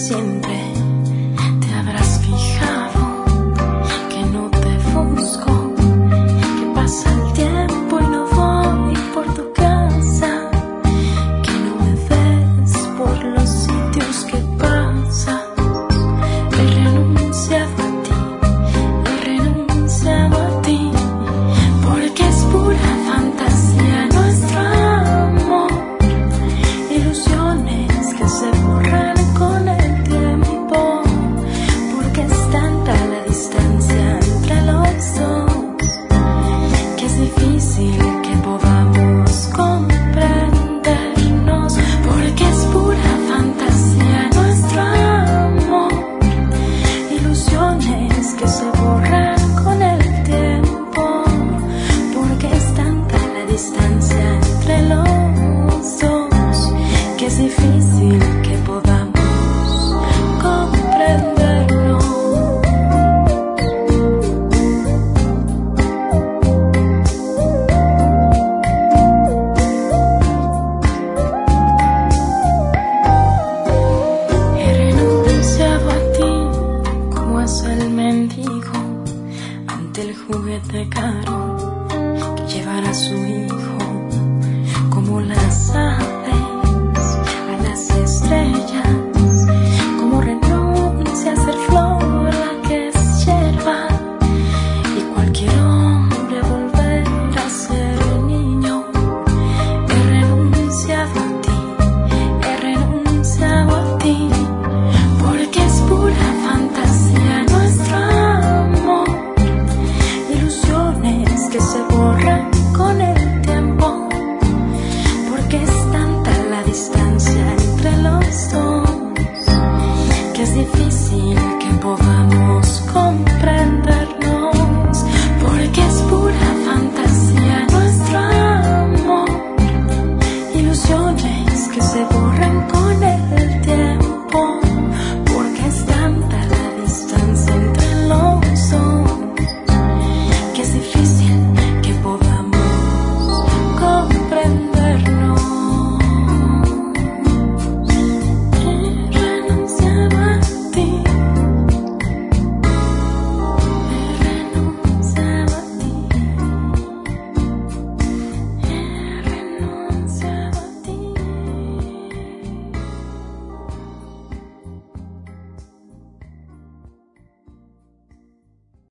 siempre te habrás fijado que no te busco, que pasa el tiempo y no voy por tu casa, que no me ves por los sitios que pasas. He renunciado a ti, he renunciado a ti, porque es pura fantasía nuestro amor, ilusiones que se borran con el tiempo, porque es tanta la distancia entre los dos, que es difícil que podamos comprendernos, porque es pura fantasía nuestro amor, ilusiones que se borran con el tiempo, porque es tanta la distancia entre los dos, que es difícil que podamos comprendernos. He renunciado a ti como hace el mendigo ante el juguete caro que llevará a su hijo, como las aves a las estrellas